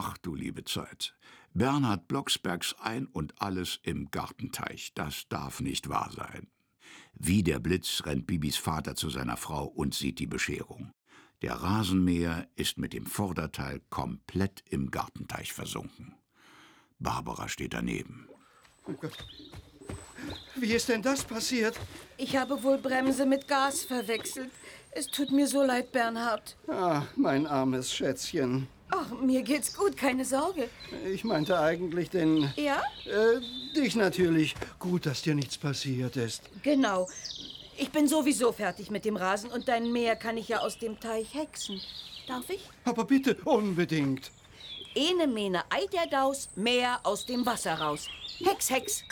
Ach du liebe Zeit. Bernhard Blocksbergs Ein und Alles im Gartenteich. Das darf nicht wahr sein. Wie der Blitz rennt Bibis Vater zu seiner Frau und sieht die Bescherung. Der Rasenmäher ist mit dem Vorderteil komplett im Gartenteich versunken. Barbara steht daneben. Oh Gott. Wie ist denn das passiert? Ich habe wohl Bremse mit Gas verwechselt. Es tut mir so leid, Bernhard. Ah, mein armes Schätzchen. Ach, mir geht's gut, keine Sorge. Ich meinte eigentlich Ja? dich natürlich. Gut, dass dir nichts passiert ist. Genau. Ich bin sowieso fertig mit dem Rasen und dein Mäher kann ich ja aus dem Teich hexen. Darf ich? Aber bitte, unbedingt. Ene mene ei der Daus, Mäher aus dem Wasser raus. Hex, Hex.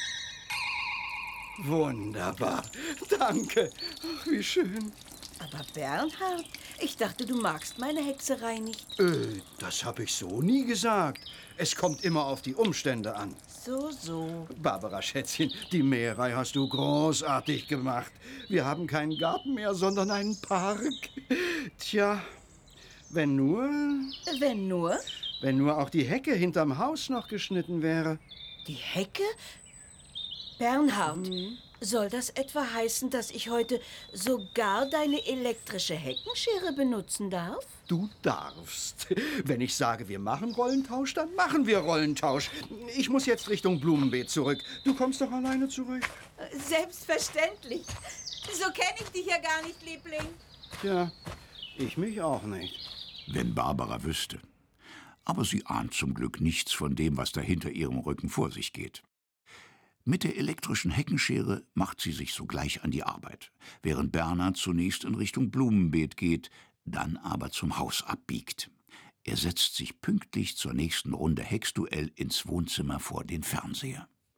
Wunderbar. Danke. Ach, wie schön. Aber Bernhard, ich dachte, du magst meine Hexerei nicht. Das habe ich so nie gesagt. Es kommt immer auf die Umstände an. So. Barbara, Schätzchen, die Mäherei hast du großartig gemacht. Wir haben keinen Garten mehr, sondern einen Park. Tja, wenn nur... Wenn nur? Wenn nur auch die Hecke hinterm Haus noch geschnitten wäre. Die Hecke? Bernhard, soll das etwa heißen, dass ich heute sogar deine elektrische Heckenschere benutzen darf? Du darfst. Wenn ich sage, wir machen Rollentausch, dann machen wir Rollentausch. Ich muss jetzt Richtung Blumenbeet zurück. Du kommst doch alleine zurück. Selbstverständlich. So kenne ich dich ja gar nicht, Liebling. Tja, ich mich auch nicht. Wenn Barbara wüsste. Aber sie ahnt zum Glück nichts von dem, was da hinter ihrem Rücken vor sich geht. Mit der elektrischen Heckenschere macht sie sich sogleich an die Arbeit, während Bernhard zunächst in Richtung Blumenbeet geht, dann aber zum Haus abbiegt. Er setzt sich pünktlich zur nächsten Runde Hexduell ins Wohnzimmer vor den Fernseher.